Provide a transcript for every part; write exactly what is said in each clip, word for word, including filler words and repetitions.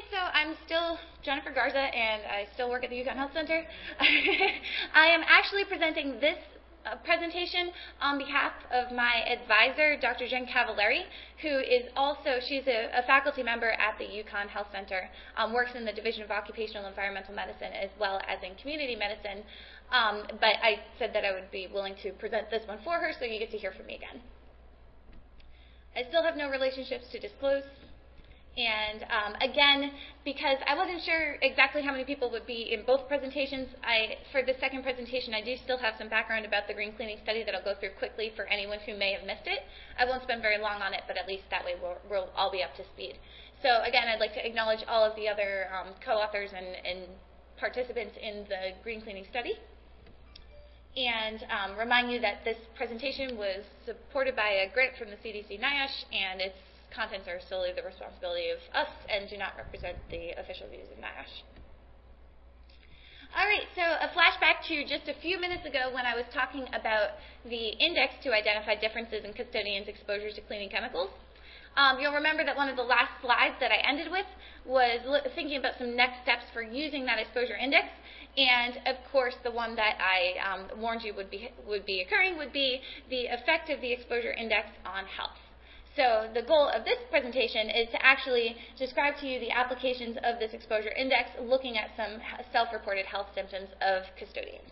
so I'm still Jennifer Garza, and I still work at the UConn Health Center. I am actually presenting this uh, presentation on behalf of my advisor, Doctor Jen Cavallari, who is also, she's a, a faculty member at the UConn Health Center, um, works in the Division of Occupational Environmental Medicine as well as in community medicine. Um, but I said that I would be willing to present this one for her, so you get to hear from me again. I still have no relationships to disclose. And um, again, because I wasn't sure exactly how many people would be in both presentations, I, for the second presentation, I do still have some background about the green cleaning study that I'll go through quickly for anyone who may have missed it. I won't spend very long on it, but at least that way we'll, we'll all be up to speed. So again, I'd like to acknowledge all of the other um, co-authors and, and participants in the green cleaning study. And um, remind you that this presentation was supported by a grant from the C D C NIOSH, and its contents are solely the responsibility of us and do not represent the official views of NIOSH. All right, so a flashback to just a few minutes ago when I was talking about the index to identify differences in custodians' exposures to cleaning chemicals. Um, you'll remember that one of the last slides that I ended with was thinking about some next steps for using that exposure index. And of course, the one that I um, warned you would be, would be occurring would be the effect of the exposure index on health. So the goal of this presentation is to actually describe to you the applications of this exposure index, looking at some self-reported health symptoms of custodians.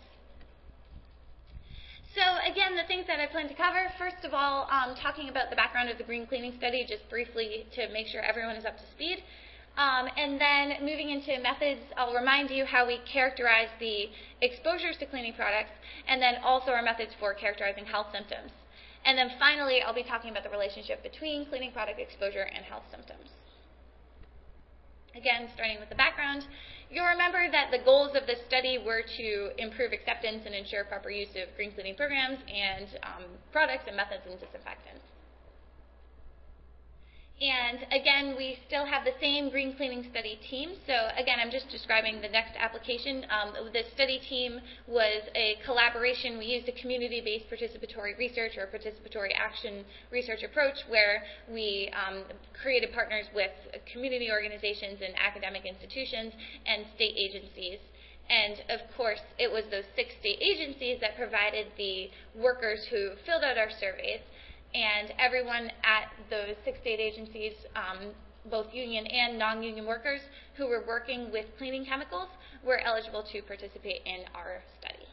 So again, the things that I plan to cover, first of all, um, talking about the background of the green cleaning study, just briefly to make sure everyone is up to speed. Um, and then moving into methods, I'll remind you how we characterize the exposures to cleaning products, and then also our methods for characterizing health symptoms. And then finally, I'll be talking about the relationship between cleaning product exposure and health symptoms. Again, starting with the background, you'll remember that the goals of this study were to improve acceptance and ensure proper use of green cleaning programs and um, products and methods and disinfectants. And again, we still have the same green cleaning study team. So again, I'm just describing the next application. Um, the study team was a collaboration. We used a community-based participatory research or participatory action research approach where we um, created partners with community organizations and academic institutions and state agencies. And of course, it was those six state agencies that provided the workers who filled out our surveys. And everyone at those six state agencies, um, both union and non-union workers who were working with cleaning chemicals, were eligible to participate in our study.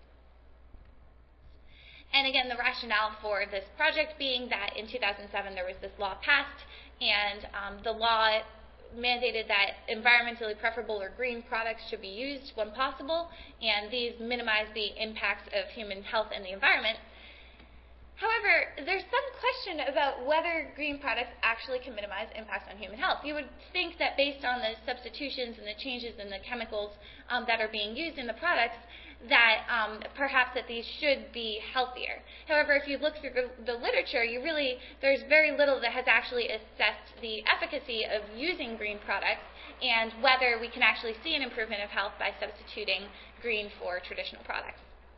And again, the rationale for this project being that in two thousand seven there was this law passed, and um, the law mandated that environmentally preferable or green products should be used when possible, and these minimize the impacts of human health and the environment. However, there's some question about whether green products actually can minimize impacts on human health. You would think that based on the substitutions and the changes in the chemicals um, that are being used in the products, that um, perhaps that these should be healthier. However, if you look through the, the literature, you really, there's very little that has actually assessed the efficacy of using green products and whether we can actually see an improvement of health by substituting green for traditional products.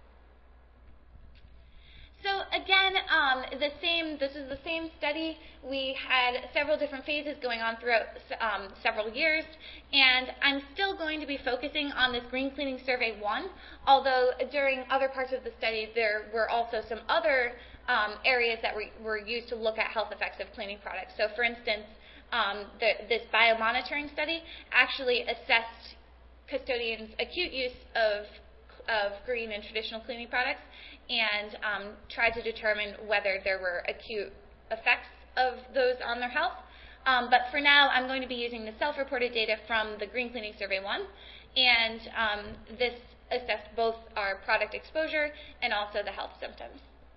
So again, um, the same. This is the same study. We had several different phases going on throughout um, several years, and I'm still going to be focusing on this Green Cleaning Survey one, although during other parts of the study there were also some other um, areas that were, were used to look at health effects of cleaning products. So for instance, um, the, this biomonitoring study actually assessed custodians' acute use of, of green and traditional cleaning products, and um, tried to determine whether there were acute effects of those on their health. Um, but for now, I'm going to be using the self-reported data from the Green Cleaning Survey one, and um, this assessed both our product exposure and also the health symptoms.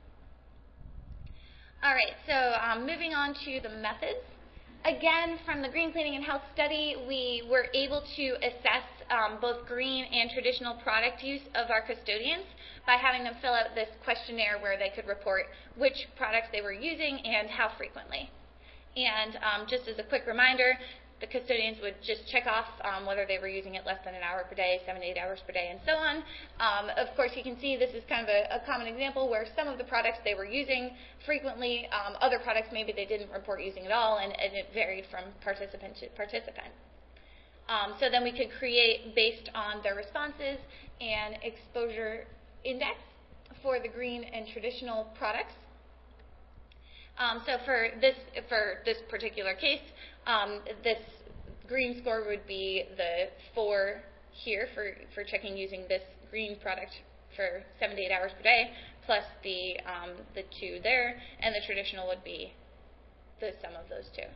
All right, so um, moving on to the methods. Again, from the Green Cleaning and Health study, we were able to assess um, both green and traditional product use of our custodians by having them fill out this questionnaire where they could report which products they were using and how frequently. And um, just as a quick reminder, the custodians would just check off um, whether they were using it less than an hour per day, seven to eight hours per day, and so on. Um, of course, you can see this is kind of a, a common example where some of the products they were using frequently, um, other products maybe they didn't report using at all, and, and it varied from participant to participant. Um, so then we could create, based on their responses, an exposure index for the green and traditional products. Um, so for this for this particular case, um, this green score would be the four here for, for checking using this green product for seven to eight hours per day, plus the um, the two there, and the traditional would be the sum of those two.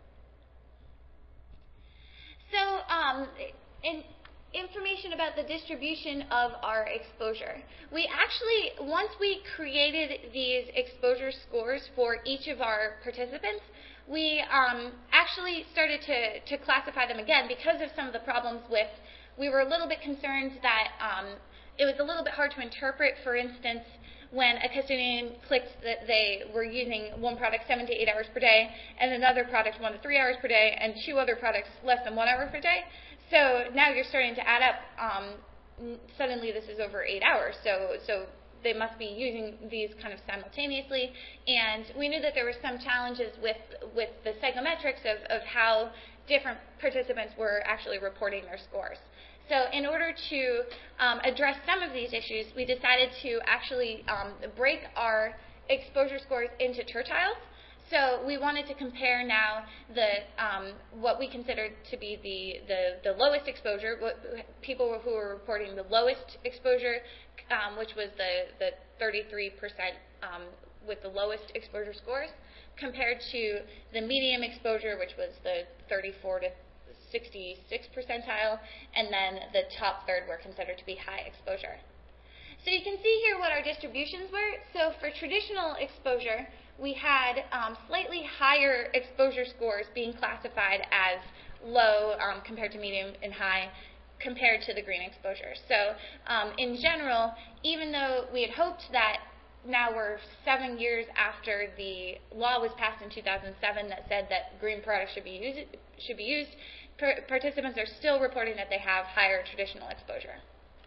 So um, in information about the distribution of our exposure. We actually, once we created these exposure scores for each of our participants, we um, actually started to, to classify them again because of some of the problems with, we were a little bit concerned that um, it was a little bit hard to interpret, for instance, when a custodian clicked that they were using one product seven to eight hours per day, and another product one to three hours per day, and two other products less than one hour per day. So now you're starting to add up. Um, suddenly, this is over eight hours. So, so they must be using these kind of simultaneously. And we knew that there were some challenges with with the psychometrics of of how different participants were actually reporting their scores. So in order to um, address some of these issues, we decided to actually um, break our exposure scores into tertiles. So we wanted to compare now the um, what we considered to be the, the, the lowest exposure, what, people who were reporting the lowest exposure, um, which was the, the thirty-three percent um, with the lowest exposure scores, compared to the medium exposure, which was the thirty-four to sixty-six percentile, and then the top third were considered to be high exposure. So you can see here what our distributions were. So for traditional exposure, we had um, slightly higher exposure scores being classified as low um, compared to medium and high compared to the green exposure. So um, in general, even though we had hoped that now we're seven years after the law was passed in two thousand seven that said that green products should be used, should be used, participants are still reporting that they have higher traditional exposure.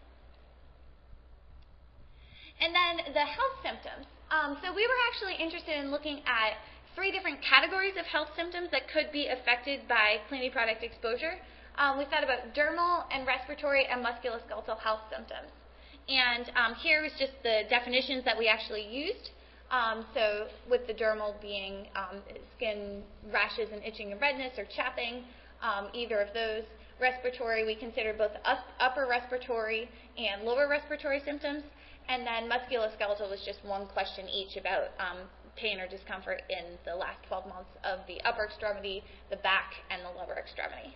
And then the health symptoms. Um, so we were actually interested in looking at three different categories of health symptoms that could be affected by cleaning product exposure. Um, we thought about dermal and respiratory and musculoskeletal health symptoms. And um, here was just the definitions that we actually used. Um, so with the dermal being um, skin rashes and itching and redness or chapping, um, either of those. Respiratory, we consider both up, upper respiratory and lower respiratory symptoms. And then musculoskeletal was just one question each about um, pain or discomfort in the last twelve months of the upper extremity, the back, and the lower extremity.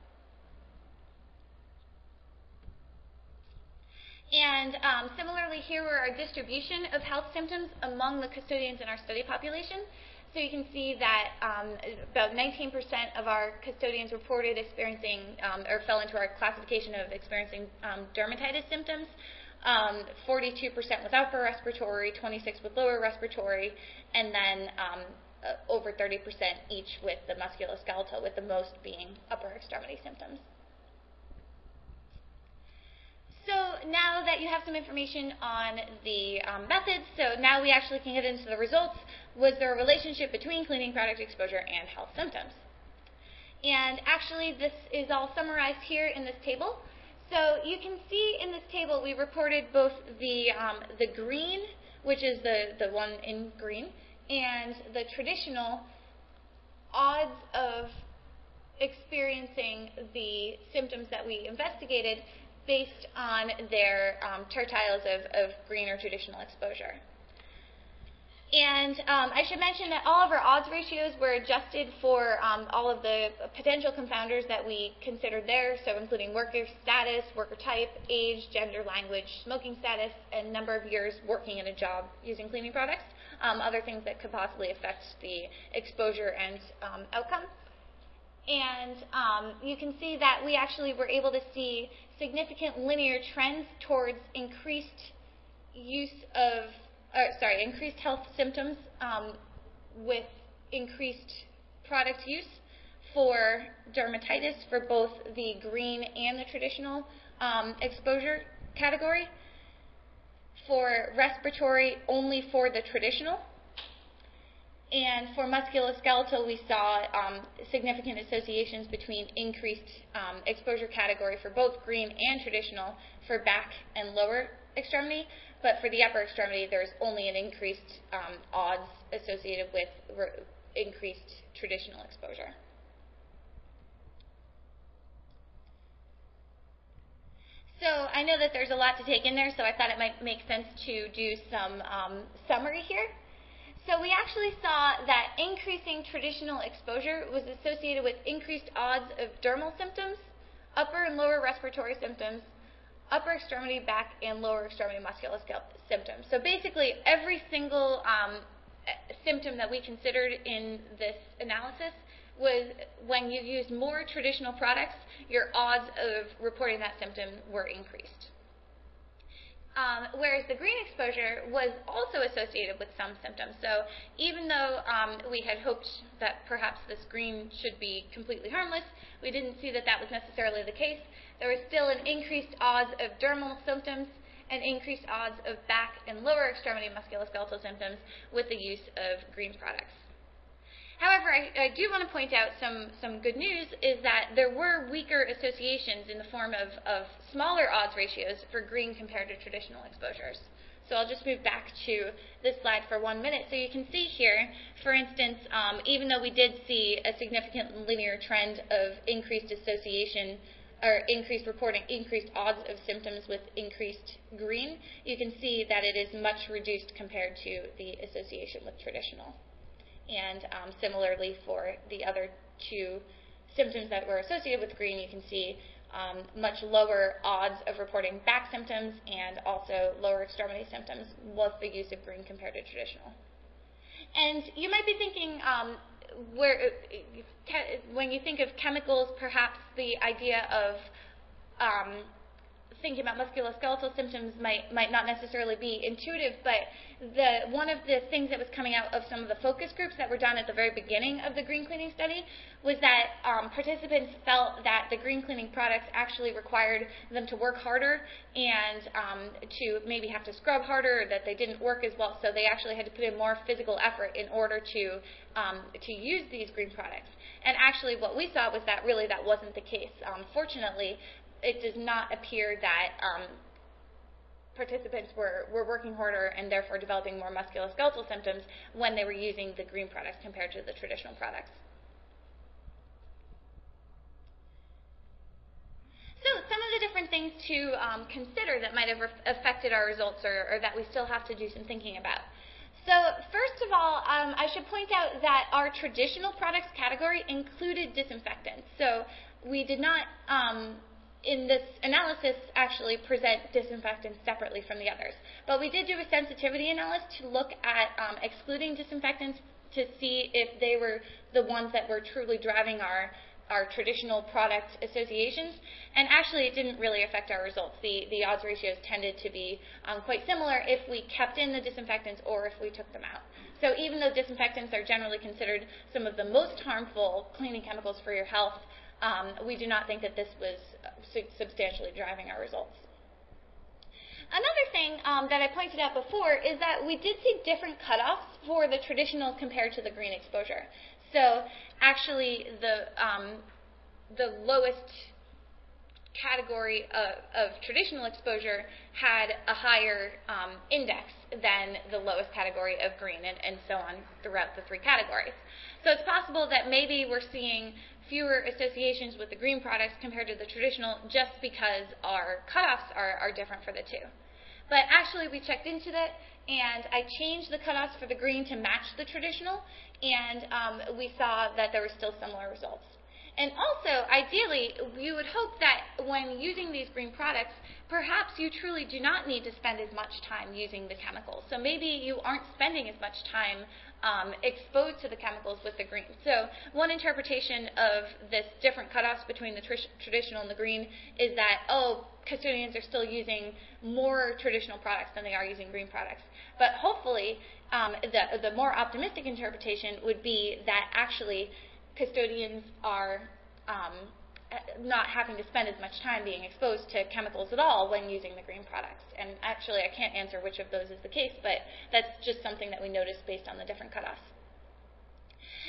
And um, similarly, here were our distribution of health symptoms among the custodians in our study population. So you can see that um, about nineteen percent of our custodians reported experiencing um, or fell into our classification of experiencing um, dermatitis symptoms. Um, forty-two percent with upper respiratory, twenty-six percent with lower respiratory, and then um, uh, over thirty percent each with the musculoskeletal, with the most being upper extremity symptoms. So now that you have some information on the um, methods, so now we actually can get into the results. Was there a relationship between cleaning product exposure and health symptoms? And actually, this is all summarized here in this table. So you can see in this table we reported both the um, the green, which is the, the one in green, and the traditional odds of experiencing the symptoms that we investigated based on their um, tertiles of, of green or traditional exposure. And um, I should mention that all of our odds ratios were adjusted for um, all of the potential confounders that we considered there, so including worker status, worker type, age, gender, language, smoking status, and number of years working in a job using cleaning products, um, other things that could possibly affect the exposure and um, outcome. And um, you can see that we actually were able to see significant linear trends towards increased use of Uh, sorry, increased health symptoms um, with increased product use for dermatitis for both the green and the traditional um, exposure category, for respiratory only for the traditional, And for musculoskeletal, we saw um, significant associations between increased um, exposure category for both green and traditional for back and lower extremity, but for the upper extremity, there's only an increased um, odds associated with re- increased traditional exposure. So I know that there's a lot to take in there, so I thought it might make sense to do some um, summary here. So we actually saw that increasing traditional exposure was associated with increased odds of dermal symptoms, upper and lower respiratory symptoms, upper extremity, back, and lower extremity musculoskeletal symptoms. So basically, every single um, symptom that we considered in this analysis was when you used more traditional products, your odds of reporting that symptom were increased. Um, whereas the green exposure was also associated with some symptoms. So even though um, we had hoped that perhaps this green should be completely harmless, we didn't see that that was necessarily the case. There was still an increased odds of dermal symptoms and increased odds of back and lower extremity musculoskeletal symptoms with the use of green products. However, I, I do want to point out some, some good news is that there were weaker associations in the form of, of smaller odds ratios for green compared to traditional exposures. So I'll just move back to this slide for one minute. So you can see here, for instance, um, even though we did see a significant linear trend of increased association or increased reporting, increased odds of symptoms with increased green, you can see that it is much reduced compared to the association with traditional. And um, similarly for the other two symptoms that were associated with green, you can see um, much lower odds of reporting back symptoms and also lower extremity symptoms with the use of green compared to traditional. And you might be thinking, um, where when you think of chemicals, perhaps the idea of um, thinking about musculoskeletal symptoms might might not necessarily be intuitive, but the one of the things that was coming out of some of the focus groups that were done at the very beginning of the green cleaning study was that um, participants felt that the green cleaning products actually required them to work harder and um, to maybe have to scrub harder, or that they didn't work as well, so they actually had to put in more physical effort in order to um, to use these green products. And actually what we saw was that really that wasn't the case. Um, fortunately, it does not appear that um, participants were, were working harder and therefore developing more musculoskeletal symptoms when they were using the green products compared to the traditional products. So some of the different things to um, consider that might have affected our results or, or that we still have to do some thinking about. So first of all, um, I should point out that our traditional products category included disinfectants. So we did not um, in this analysis actually present disinfectants separately from the others. But we did do a sensitivity analysis to look at um, excluding disinfectants to see if they were the ones that were truly driving our, our traditional product associations. And actually it didn't really affect our results. The, the odds ratios tended to be um, quite similar if we kept in the disinfectants or if we took them out. So even though disinfectants are generally considered some of the most harmful cleaning chemicals for your health, Um, we do not think that this was su- substantially driving our results. Another thing um, that I pointed out before is that we did see different cutoffs for the traditional compared to the green exposure. So actually the, um, the lowest category of, of traditional exposure had a higher um, index than the lowest category of green, and, and so on throughout the three categories. So it's possible that maybe we're seeing fewer associations with the green products compared to the traditional just because our cutoffs are, are different for the two. But actually we checked into that, and I changed the cutoffs for the green to match the traditional, and um, we saw that there were still similar results. And also, ideally, you would hope that when using these green products, perhaps you truly do not need to spend as much time using the chemicals. So maybe you aren't spending as much time um, exposed to the chemicals with the green. So one interpretation of this different cutoffs between the tr- traditional and the green is that, oh, custodians are still using more traditional products than they are using green products. But hopefully, um, the, the more optimistic interpretation would be that actually custodians are um, not having to spend as much time being exposed to chemicals at all when using the green products. And actually, I can't answer which of those is the case, but that's just something that we noticed based on the different cutoffs.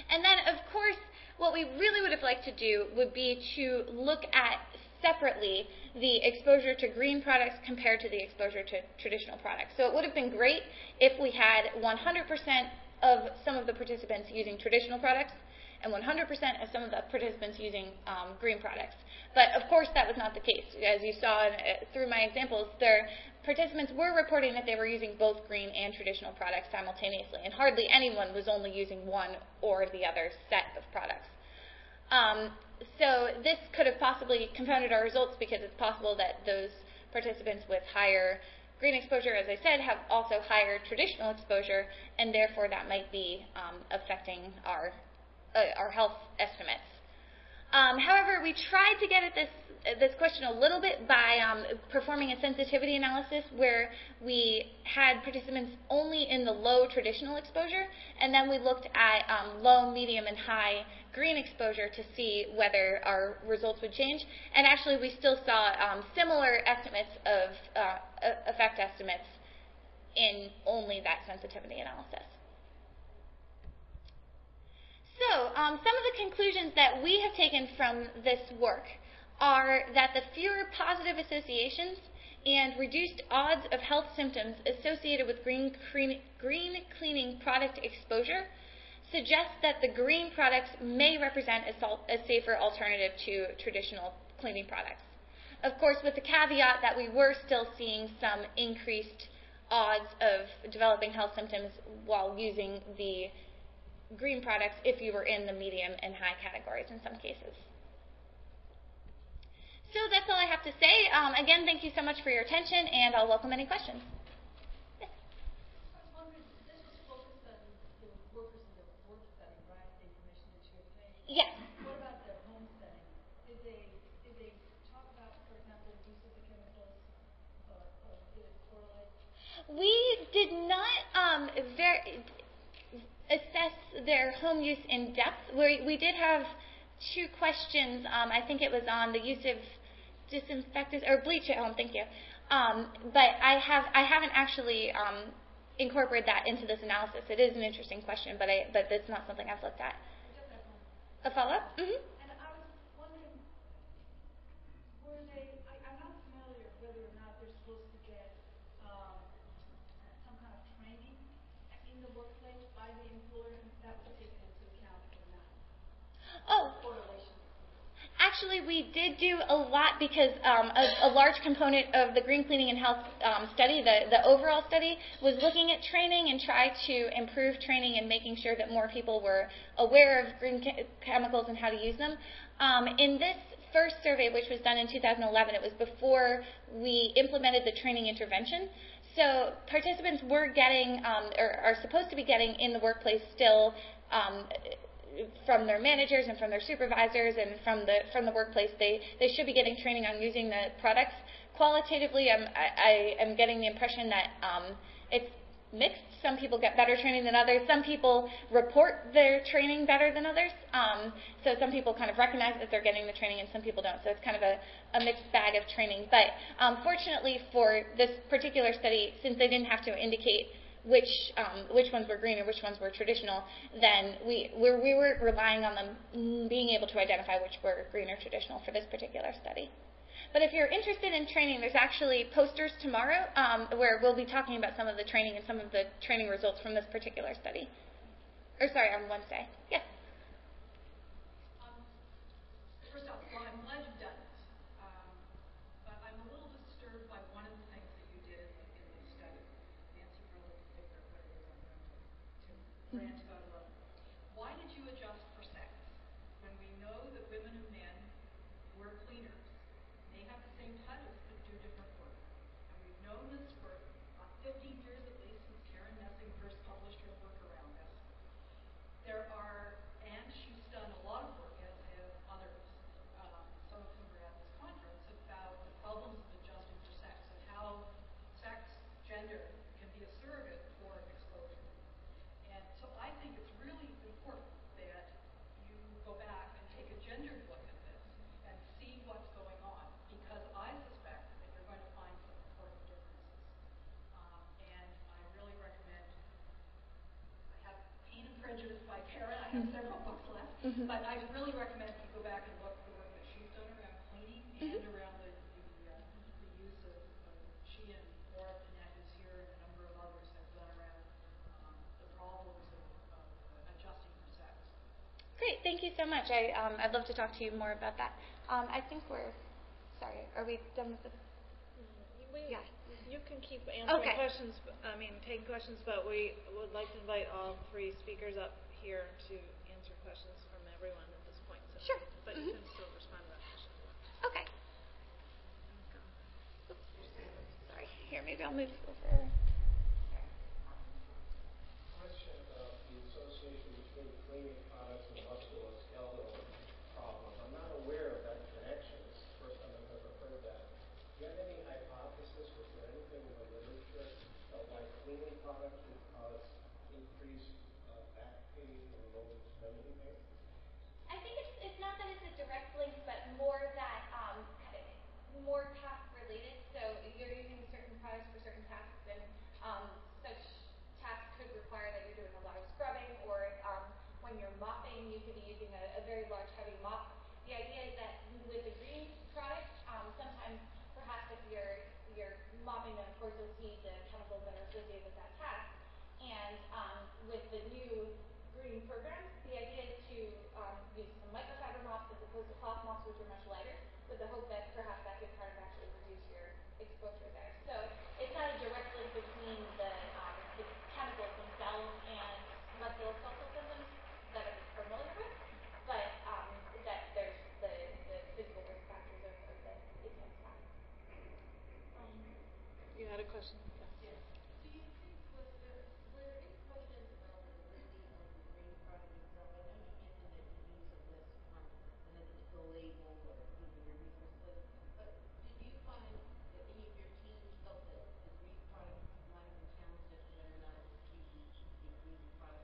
And then, of course, what we really would have liked to do would be to look at separately the exposure to green products compared to the exposure to traditional products. So it would have been great if we had one hundred percent of some of the participants using traditional products and one hundred percent of some of the participants using um, green products. But of course that was not the case. As you saw uh, through my examples, their participants were reporting that they were using both green and traditional products simultaneously, and hardly anyone was only using one or the other set of products. Um, so this could have possibly confounded our results because it's possible that those participants with higher green exposure, as I said, have also higher traditional exposure, and therefore that might be um, affecting our, uh, our health estimates. Um, however, we tried to get at this, uh, this question a little bit by um, performing a sensitivity analysis where we had participants only in the low traditional exposure, and then we looked at um, low, medium, and high green exposure to see whether our results would change. And actually, we still saw um, similar estimates of uh, effect estimates in only that sensitivity analysis. So um, some of the conclusions that we have taken from this work are that the fewer positive associations and reduced odds of health symptoms associated with green, green, green cleaning product exposure suggest that the green products may represent a, salt, a safer alternative to traditional cleaning products. Of course, with the caveat that we were still seeing some increased odds of developing health symptoms while using the green products if you were in the medium and high categories in some cases. So that's all I have to say. Um, again, thank you so much for your attention, and I'll welcome any questions. Yes? I was wondering, this was focused on the workers in the work setting, right? The information that you obtained. Yes. What about the home setting? Did they did they talk about, for example, use of the chemicals, or, or did it correlate? We did not um, ver- assess their home use in depth. We, we did have two questions. Um, I think it was on the use of disinfectants or bleach at home. Thank you. Um, but I have I haven't actually um, incorporated that into this analysis. It is an interesting question, but I but it's not something I've looked at. A follow up? Mm-hmm. And I was wondering, were they? I, I'm not familiar whether or not they're supposed to get um, some kind of training in the workplace by the employer, and that was taken into account or not? Oh. Correlation. Actually, we did do a lot because um, a, a large component of the Green Cleaning and Health um, study, the, the overall study, was looking at training and try to improve training and making sure that more people were aware of green che- chemicals and how to use them. Um, in this first survey, which was done in two thousand eleven, it was before we implemented the training intervention. So participants were getting, um, or are supposed to be getting in the workplace still, um, from their managers and from their supervisors and from the from the workplace, they, they should be getting training on using the products. Qualitatively, I'm, I, I am getting the impression that um, it's mixed. Some people get better training than others. Some people report their training better than others. Um, so some people kind of recognize that they're getting the training and some people don't. So it's kind of a, a mixed bag of training. But um, fortunately for this particular study, since they didn't have to indicate which um, which ones were green or which ones were traditional, then we we're, we were relying on them being able to identify which were green or traditional for this particular study. But if you're interested in training, there's actually posters tomorrow um, where we'll be talking about some of the training and some of the training results from this particular study. Or sorry, on Wednesday. Yes? Um, first off, well, I'm glad you've done it. Um, but I'm a little disturbed by one of the things that you did in the, in the study. Nancy probably can figure out what it is I'm going to, to rant about alone. Why did you adjust for sex when we know that women and men were cleaners? They have the same titles but do different work. And we've known this for uh, fifteen years at least since Karen Messing first published her work around this. There are, and she's done a lot of work, as have others, um, some of whom are at this conference, about the problems of adjusting for sex and how sex, gender, can be a surrogate for exposure. And so I think it's really important that you go back and take a gendered look at this and see what's going on, because I suspect that you're going to find some important differences. really recommend you go back and look at the work that she's done around cleaning Mm-hmm. and around the, the, uh, the use of, of she and Laura Panette, who's here, and a number of others have done around um, the problems of, of uh, adjusting for sex. Great, thank you so much. I, um, I'd love to talk to you more about that. Um, I think we're, sorry, are we done with this? We, Yeah. You can keep answering Okay. questions, I mean, taking questions, but we would like to invite all three speakers up here to answer questions from everyone at this point. So, Sure. But Mm-hmm. you can still respond to that question. Okay. Oops. Sorry, here, maybe I'll move over. Question about the association between cleaning products and musculoskeletal problems. I'm not aware of that connection. It's the first time I've ever heard that. Do you have any hypothesis, or is there anything in the literature of why cleaning products would cause increased uh, back pain or low extremity pain? I think it's, it's not that it's a direct link, but more that um, more task related. So you're using certain products for certain tasks, and um, such tasks could require that you're doing a lot of scrubbing, or um, when you're mopping, you could be using a, a very large, heavy mop. The idea is that with the green product, um, sometimes perhaps if you're you're mopping, then of course you'll see the chemicals that are associated with that task. And um, with the new green programs, the idea is to um, use some microfiber mops as opposed to cloth mops, which are much lighter, with the hope that perhaps that could kind of actually reduce your exposure there. So it's not a direct link between the, um, the chemicals themselves and musculoskeletal symptoms that I'm familiar with, but um, that there's the, the physical risk factors of, of the intense task. Um, You had a question? Yes. Do you think, was there, were there any questions about the listing of the green product itself? I know you mentioned that you use a list on an ethical label or, you know, your resource list, but did you find that any of your teams felt that the green product might have been challenged as to whether or not it was choosing a green product?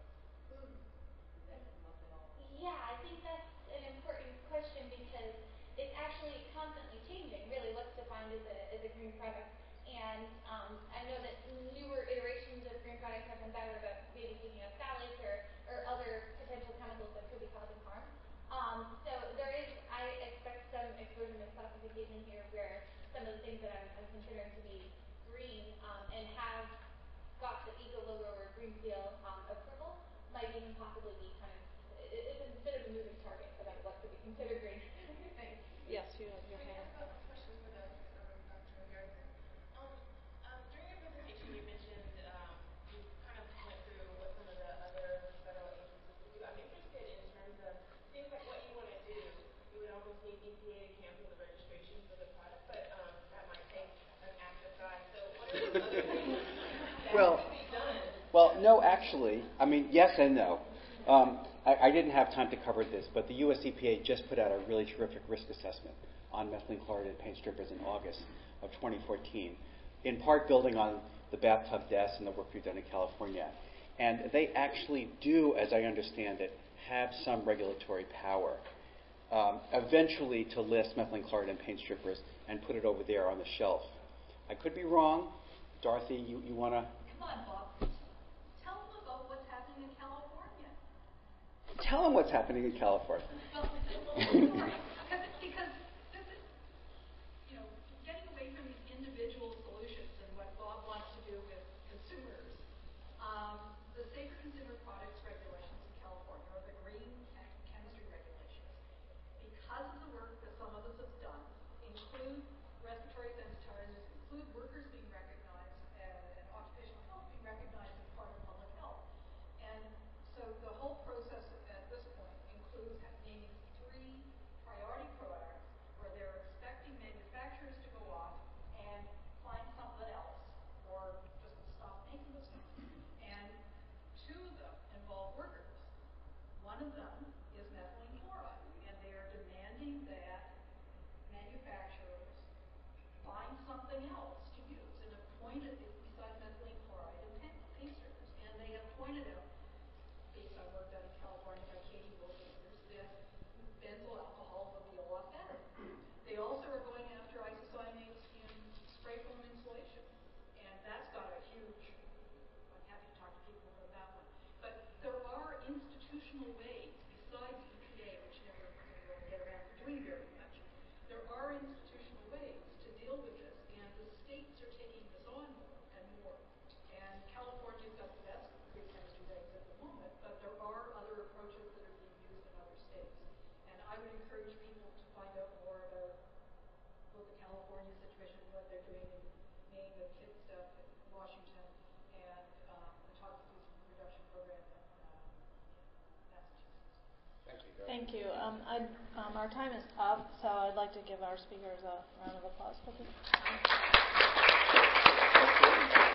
Did that come up at all? Yeah, I think that's an important question because it's actually constantly changing, really, what's defined as a, as a green product. And um, I know that newer iterations of green products have been better about maybe taking out phthalates or, or other potential chemicals that could be causing harm. Um, so there is, I expect some exposure misclassification here where some of the things that I'm, I'm considering to be green um, and have got the eco logo or green seal um, approval might even possibly be kind of, it, it's a bit of a moving target about what could be considered green. Thanks. Yes, you have your I hand. have a question for the um, Doctor Garza. Um, um, during your presentation, you mentioned um, you kind of went through what some of the other federal agencies would do. I'm interested in terms of things like what you want to do. You would almost need E P A to cancel the registration for the product, but um, that might take an act of God. So what are those other things that Well, could be done? well, no, actually, I mean, yes and no. Um, I, I didn't have time to cover this, but the U S E P A just put out a really terrific risk assessment on methylene chloride paint strippers in August of twenty fourteen, in part building on the bathtub deaths and the work we've done in California. And they actually do, as I understand it, have some regulatory power um, eventually to list methylene chloride and paint strippers and put it over there on the shelf. I could be wrong. Dorothy, you, you want to? Come on, Bob. Tell them about what's happening in California. Tell them what's happening in California. Well, because, because this is, you know, getting away from these individual solutions and what Bob wants to do with consumers. Um, the Safer Consumer Products regulations in California, or the green chemistry regulations, because of the work that some of us have done, include respiratory sensitizers, include workers being recognized uh, and occupational health being recognized as part of public health. And so the whole process at this point includes naming three priority products where they're expecting manufacturers to go off and find something else or just stop making the stuff. And two of them involve workers. One of them is methylene chloride, and they are demanding that manufacturers find something else to use and have pointed, besides methylene chloride and paint, paint strippers, and they have pointed out, based on work done in California by Katie Wilkins, that benzyl alcohol would be a lot better. They also are going after isocyanates in spray foam insulation, and that's got a huge, I'm happy to talk to people about that one. But there are institutional ways, besides E P A, which never institutional ways to deal with this, and the states are taking this on more and more. And California's got the best pre-chemistry regs at the moment, but there are other approaches that are being used in other states. And I would encourage people to find out more about both the California situation, what they're doing in Maine with kid stuff, in Washington, and um, the toxic use reduction program in um, Massachusetts. Thank you. Thank you. Um, I'd, um, our time is up, so I'd like to give our speakers a round of applause, please.